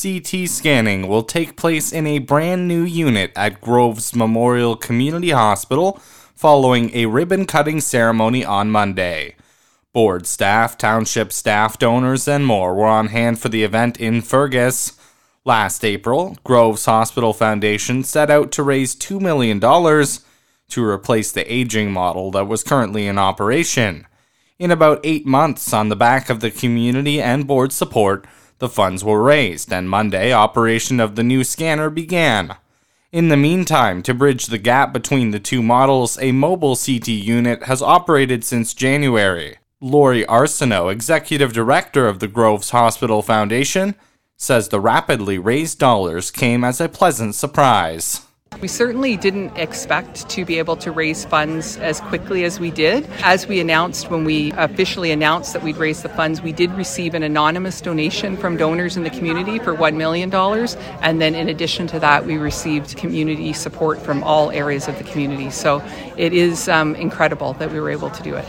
CT scanning will take place in a brand new unit at Groves Memorial Community Hospital following a ribbon-cutting ceremony on Monday. Board staff, township staff, donors, and more were on hand for the event in Fergus. Last April, Groves Hospital Foundation set out to raise $2 million to replace the aging model that was currently in operation. In about 8 months, on the back of the community and board support, the funds were raised, and Monday, operation of the new scanner began. In the meantime, to bridge the gap between the two models, a mobile CT unit has operated since January. Lori Arsenault, executive director of the Groves Hospital Foundation, says the rapidly raised dollars came as a pleasant surprise. We certainly didn't expect to be able to raise funds as quickly as we did. As we announced, when we officially announced that we'd raise the funds, we did receive an anonymous donation from donors in the community for $1 million. And then in addition to that, we received community support from all areas of the community. So it is incredible that we were able to do it.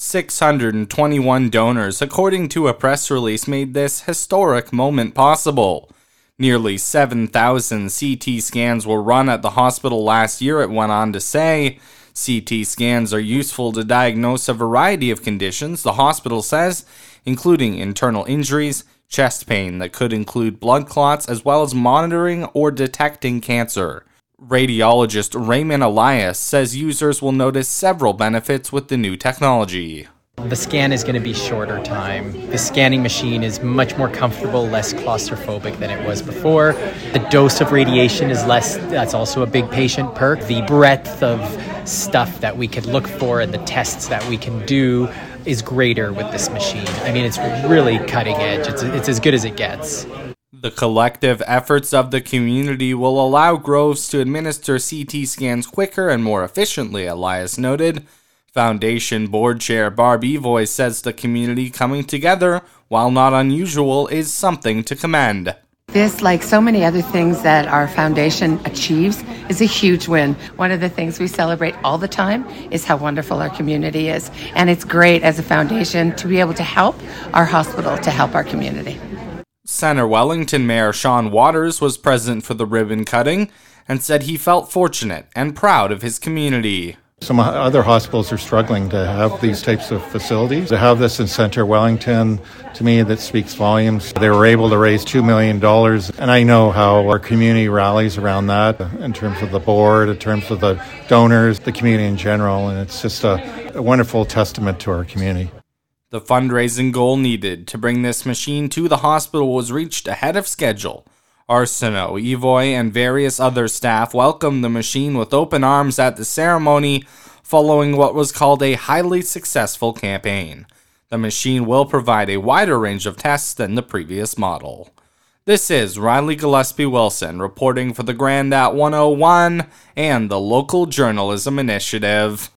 621 donors, according to a press release, made this historic moment possible. Nearly 7,000 CT scans were run at the hospital last year, it went on to say. CT scans are useful to diagnose a variety of conditions, the hospital says, including internal injuries, chest pain that could include blood clots, as well as monitoring or detecting cancer. Radiologist Raymond Elias says users will notice several benefits with the new technology. The scan is going to be shorter time. The scanning machine is much more comfortable, less claustrophobic than it was before. The dose of radiation is less. That's also a big patient perk. The breadth of stuff that we could look for and the tests that we can do is greater with this machine. I mean, it's really cutting edge. It's as good as it gets. The collective efforts of the community will allow Groves to administer CT scans quicker and more efficiently, Elias noted. Foundation Board Chair Barb Evoy says the community coming together, while not unusual, is something to commend. This, like so many other things that our foundation achieves, is a huge win. One of the things we celebrate all the time is how wonderful our community is. And it's great as a foundation to be able to help our hospital, to help our community. Centre Wellington Mayor Sean Waters was present for the ribbon cutting and said he felt fortunate and proud of his community. Some other hospitals are struggling to have these types of facilities. To have this in Centre Wellington, to me, that speaks volumes. They were able to raise $2 million, and I know how our community rallies around that in terms of the board, in terms of the donors, the community in general, and it's just a wonderful testament to our community. The fundraising goal needed to bring this machine to the hospital was reached ahead of schedule. Arsenault, Evoy, and various other staff welcomed the machine with open arms at the ceremony, following what was called a highly successful campaign. The machine will provide a wider range of tests than the previous model. This is Riley Gillespie Wilson reporting for the Grand at 101 and the Local Journalism Initiative.